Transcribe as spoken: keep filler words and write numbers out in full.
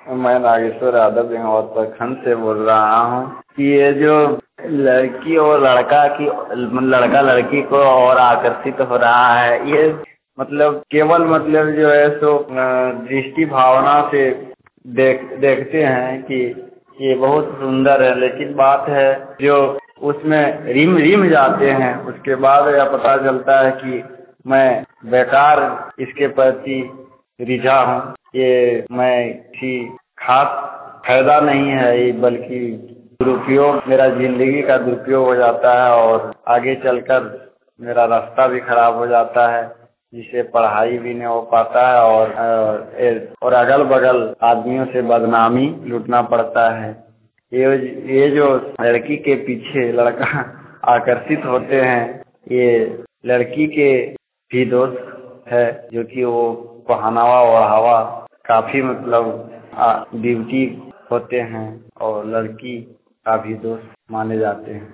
मैं नागेश्वर यादव बेंगौर प्रखंड से बोल रहा हूँ कि ये जो लड़की और लड़का की लड़का लड़की को और आकर्षित हो रहा है, ये मतलब केवल मतलब जो है सो दृष्टि भावना से देख देखते हैं कि ये बहुत सुंदर है, लेकिन बात है जो उसमें रिम रिम जाते हैं, उसके बाद यह पता चलता है कि मैं बेकार इसके प्रति रिझा हूँ। ये मैं किसी खास फायदा नहीं है ये, बल्कि दुरुपयोग, मेरा जिंदगी का दुरुपयोग हो जाता है और आगे चलकर मेरा रास्ता भी खराब हो जाता है, जिससे पढ़ाई भी नहीं हो पाता है और और अगल बगल आदमियों से बदनामी लूटना पड़ता है। ये ये जो लड़की के पीछे लड़का आकर्षित होते हैं, ये लड़की के भी दोष है, जो कि वो पहनावा ओढ़ावा काफी मतलब ब्यूटी होते हैं और लड़की का भी दोस्त माने जाते हैं।